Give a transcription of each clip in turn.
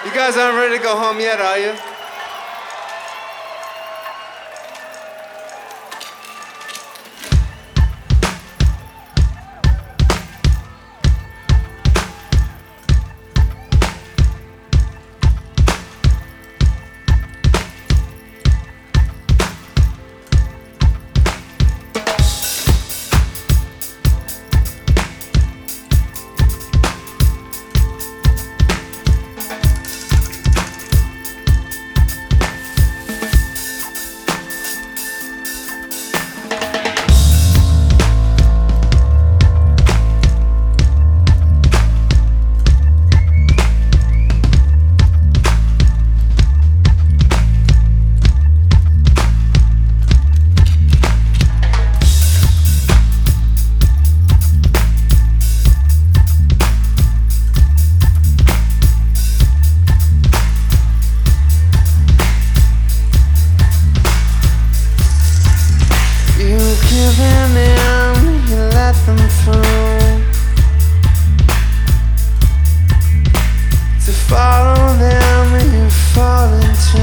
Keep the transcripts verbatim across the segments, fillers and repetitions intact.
You guys aren't ready to go home yet, are you? Giving in, you let them through. To follow them, you fall into.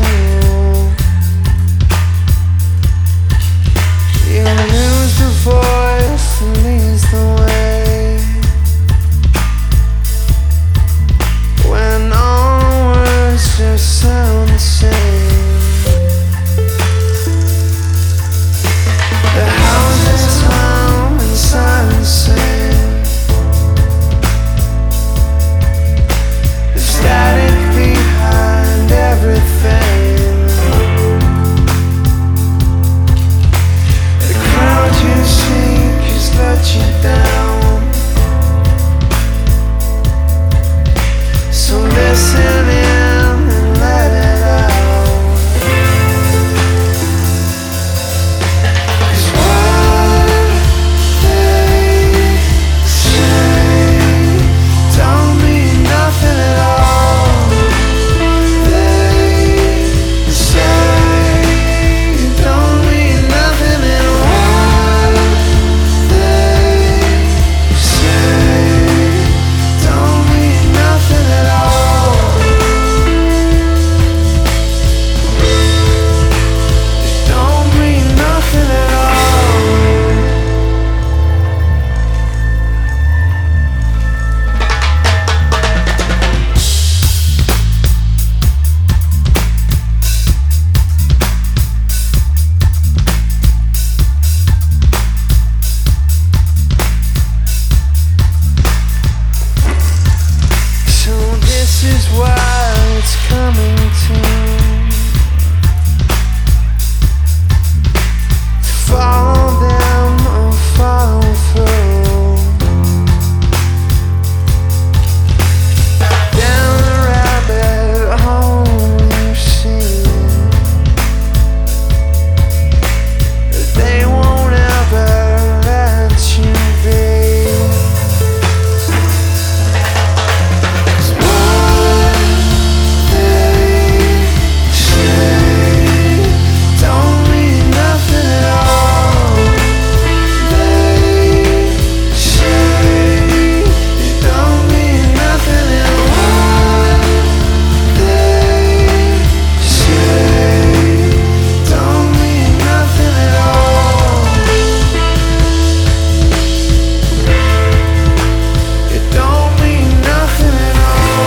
You lose the voice that leads the way. When all words just sound the same. The houses hum and silence sing. The static behind everything. The crowd you seek has let you down. So listen in and let it out. This is why it's coming to. To follow them or follow through. Down the rabbit hole you see. They won't ever let you be.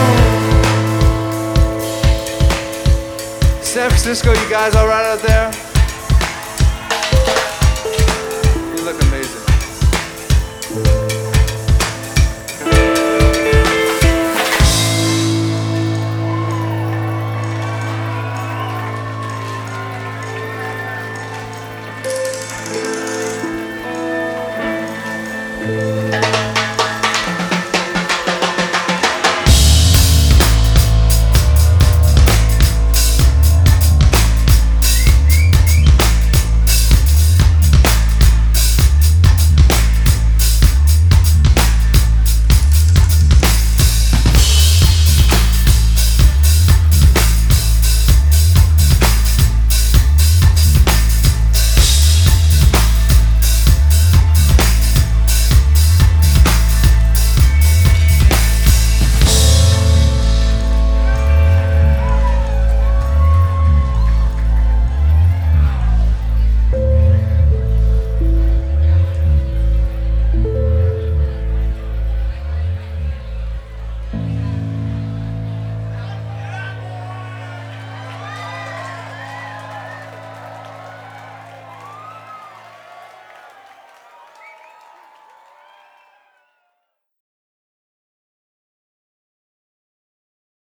San Francisco, you guys all right out there?